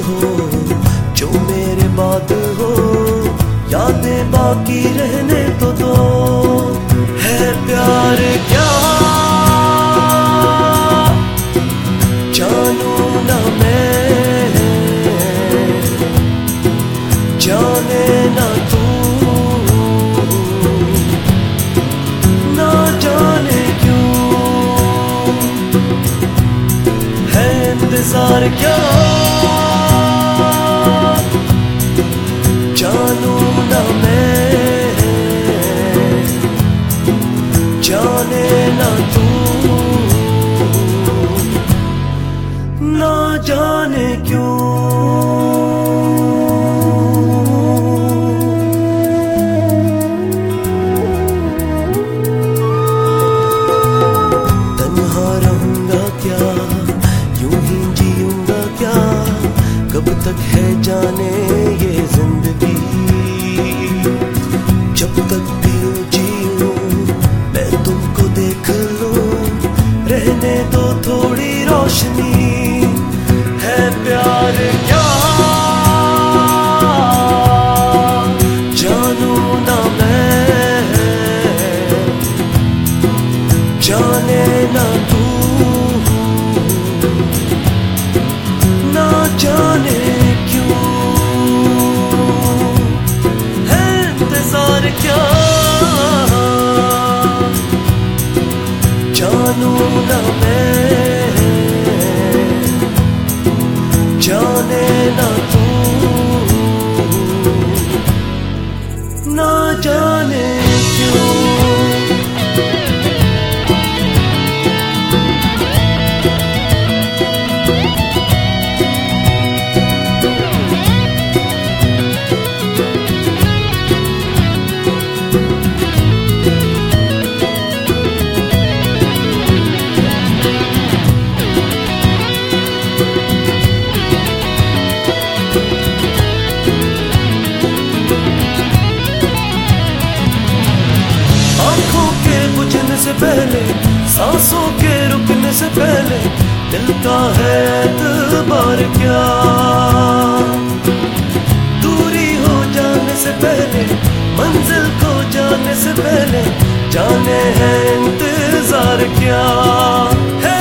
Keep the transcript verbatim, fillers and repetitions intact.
हो जो मेरे बाद हो, यादें बाकी रहने तो दो। है प्यार क्या जानू ना मैं, जाने ना तू, ना जाने क्यों है इंतजार क्या जानू ना मैं, जाने ना तू, ना जाने क्यों। तन्हा रहूंगा क्या, यूं ही जीऊंगा क्या, कब तक है जाने ये जिंदगी। जब तक पीऊं जीऊं मैं तुमको देख लूं, रहने दो थोड़ी रोशनी। है प्यार क्या जानू ना मैं, जाने ना तू, ना जाने क्यों है इंतजार क्या जानू ना मैं, जाने ना तू, ना जाने क्यों। से पहले सांसों के रुकने से पहले दिल का है एतबार क्या, दूरी हो जाने से पहले मंजिल को जाने से पहले जाने है इंतजार क्या। है